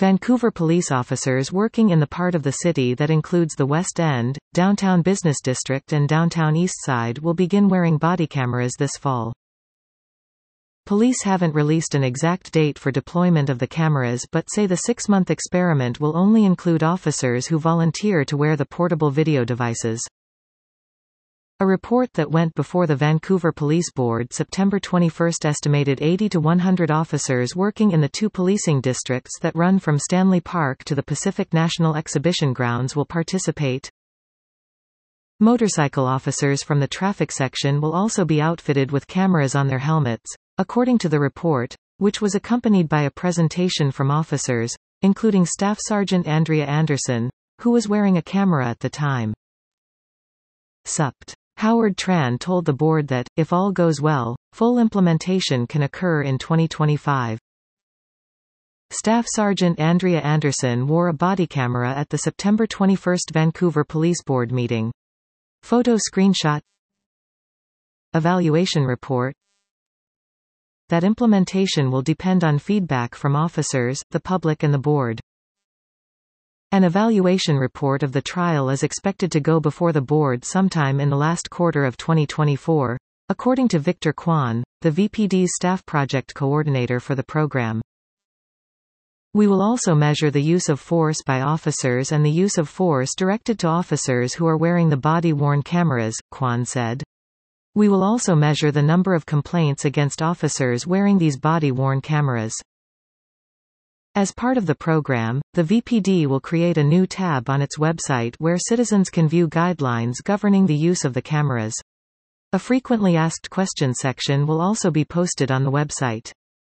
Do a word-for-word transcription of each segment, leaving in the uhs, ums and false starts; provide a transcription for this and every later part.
Vancouver police officers working in the part of the city that includes the West End, Downtown Business District and Downtown Eastside will begin wearing body cameras this fall. Police haven't released an exact date for deployment of the cameras but say the six-month experiment will only include officers who volunteer to wear the portable video devices. A report that went before the Vancouver Police Board September twenty-first estimated eighty to one hundred officers working in the two policing districts that run from Stanley Park to the Pacific National Exhibition Grounds will participate. Motorcycle officers from the traffic section will also be outfitted with cameras on their helmets, according to the report, which was accompanied by a presentation from officers, including Staff Sergeant Andrea Anderson, who was wearing a camera at the time. Supt. Howard Tran told the board that, if all goes well, full implementation can occur in twenty twenty-five. Staff Sergeant Andrea Anderson wore a body camera at the September twenty-first Vancouver Police Board meeting. Photo screenshot. Evaluation report. That implementation will depend on feedback from officers, the public and the board. An evaluation report of the trial is expected to go before the board sometime in the last quarter of twenty twenty-four, according to Victor Kwan, the V P D's staff project coordinator for the program. We will also measure the use of force by officers and the use of force directed to officers who are wearing the body-worn cameras, Kwan said. We will also measure the number of complaints against officers wearing these body-worn cameras. As part of the program, the V P D will create a new tab on its website where citizens can view guidelines governing the use of the cameras. A frequently asked questions section will also be posted on the website.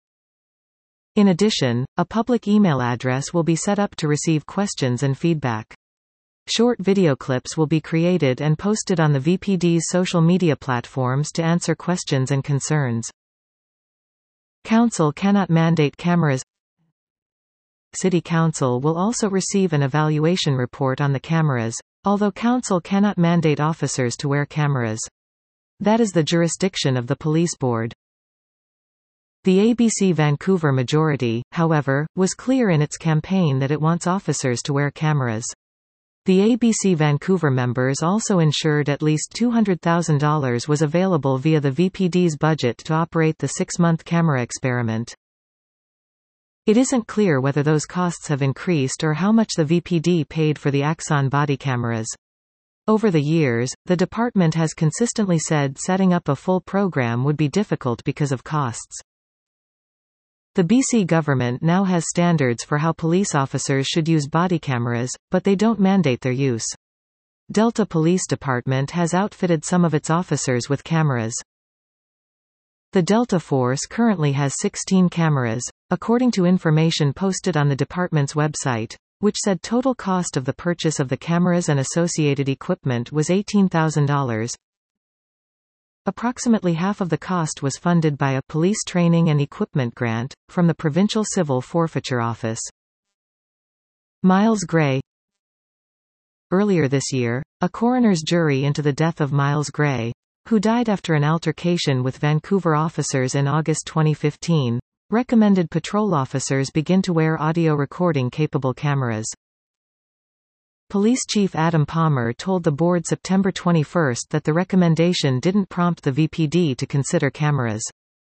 In addition, a public email address will be set up to receive questions and feedback. Short video clips will be created and posted on the V P D's social media platforms to answer questions and concerns. Council cannot mandate cameras. City Council will also receive an evaluation report on the cameras, although Council cannot mandate officers to wear cameras. That is the jurisdiction of the police board. The A B C Vancouver majority, however, was clear in its campaign that it wants officers to wear cameras. The A B C Vancouver members also ensured at least two hundred thousand dollars was available via the V P D's budget to operate the six-month camera experiment. It isn't clear whether those costs have increased or how much the V P D paid for the Axon body cameras. Over the years, the department has consistently said setting up a full program would be difficult because of costs. The B C government now has standards for how police officers should use body cameras, but they don't mandate their use. Delta Police Department has outfitted some of its officers with cameras. The Delta Force currently has sixteen cameras, according to information posted on the department's website, which said total cost of the purchase of the cameras and associated equipment was eighteen thousand dollars. Approximately half of the cost was funded by a police training and equipment grant from the Provincial Civil Forfeiture Office. Miles Gray. Earlier this year, a coroner's jury into the death of Miles Gray, who died after an altercation with Vancouver officers in August twenty fifteen, recommended patrol officers begin to wear audio recording capable cameras. Police Chief Adam Palmer told the board September twenty-first that the recommendation didn't prompt the V P D to consider cameras.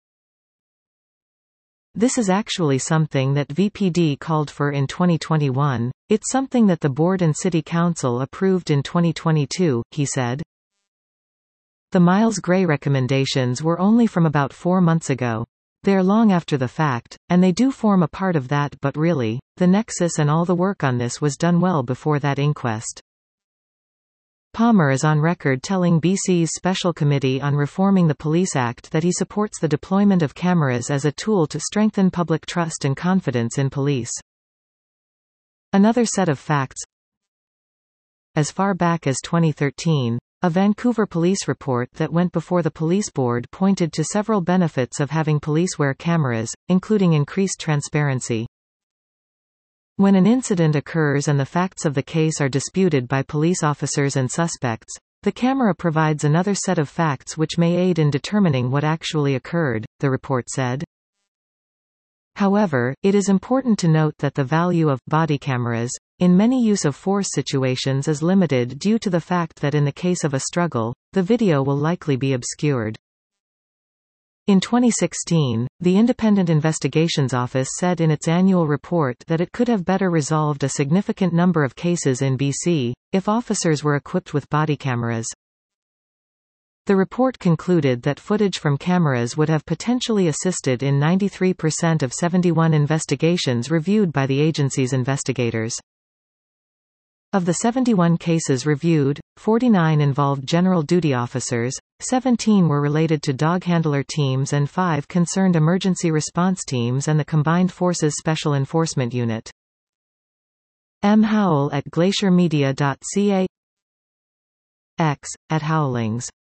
This is actually something that V P D called for in twenty twenty-one, it's something that the board and city council approved in twenty twenty-two, he said. The Miles Gray recommendations were only from about four months ago. They're long after the fact, and they do form a part of that, but really, the nexus and all the work on this was done well before that inquest. Palmer is on record telling B C's Special Committee on Reforming the Police Act that he supports the deployment of cameras as a tool to strengthen public trust and confidence in police. Another set of facts. As far back as twenty thirteen, a Vancouver police report that went before the police board pointed to several benefits of having police wear cameras, including increased transparency. When an incident occurs and the facts of the case are disputed by police officers and suspects, the camera provides another set of facts which may aid in determining what actually occurred, the report said. However, it is important to note that the value of body cameras in many use-of-force situations is limited due to the fact that in the case of a struggle, the video will likely be obscured. In twenty sixteen, the Independent Investigations Office said in its annual report that it could have better resolved a significant number of cases in B C if officers were equipped with body cameras. The report concluded that footage from cameras would have potentially assisted in ninety-three percent of seventy-one investigations reviewed by the agency's investigators. Of the seventy-one cases reviewed, forty-nine involved general duty officers, seventeen were related to dog handler teams and five concerned emergency response teams and the Combined Forces Special Enforcement Unit. M. Howell at glacier media dot c a X, at Howlings